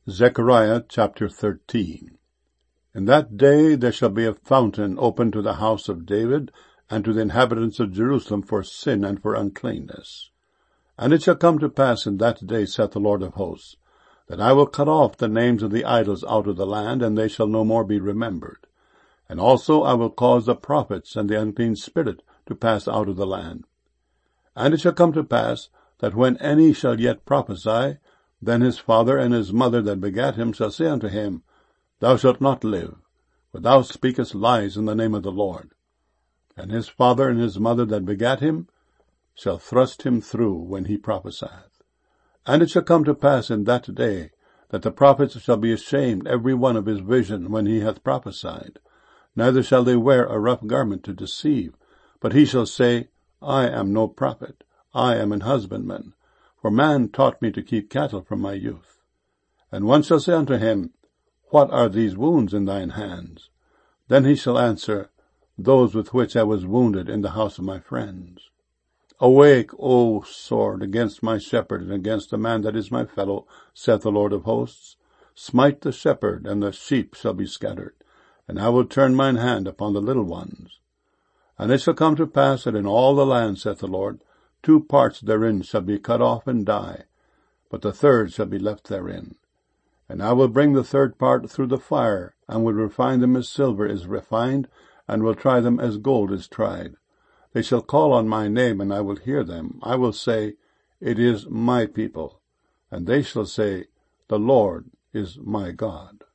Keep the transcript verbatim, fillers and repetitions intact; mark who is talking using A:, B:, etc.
A: Zechariah chapter thirteen. In that day there shall be a fountain opened to the house of David, and to the inhabitants of Jerusalem for sin and for uncleanness. And it shall come to pass in that day, saith the Lord of hosts, that I will cut off the names of the idols out of the land, and they shall no more be remembered. And also I will cause the prophets and the unclean spirit to pass out of the land. And it shall come to pass, that when any shall yet prophesy, then his father and his mother that begat him shall say unto him, Thou shalt not live, for thou speakest lies in the name of the Lord. And his father and his mother that begat him shall thrust him through when he prophesieth. And it shall come to pass in that day, that the prophets shall be ashamed every one of his vision when he hath prophesied. Neither shall they wear a rough garment to deceive, but he shall say, I am no prophet, I am an husbandman, for man taught me to keep cattle from my youth. And one shall say unto him, What are these wounds in thine hands? Then he shall answer, Those with which I was wounded in the house of my friends. Awake, O sword, against my shepherd, and against the man that is my fellow, saith the Lord of hosts. Smite the shepherd, and the sheep shall be scattered, and I will turn mine hand upon the little ones. And it shall come to pass that in all the land, saith the Lord, two parts therein shall be cut off and die, but the third shall be left therein. And I will bring the third part through the fire, and will refine them as silver is refined, and will try them as gold is tried. They shall call on my name, and I will hear them. I will say, It is my people. And they shall say, The Lord is my God.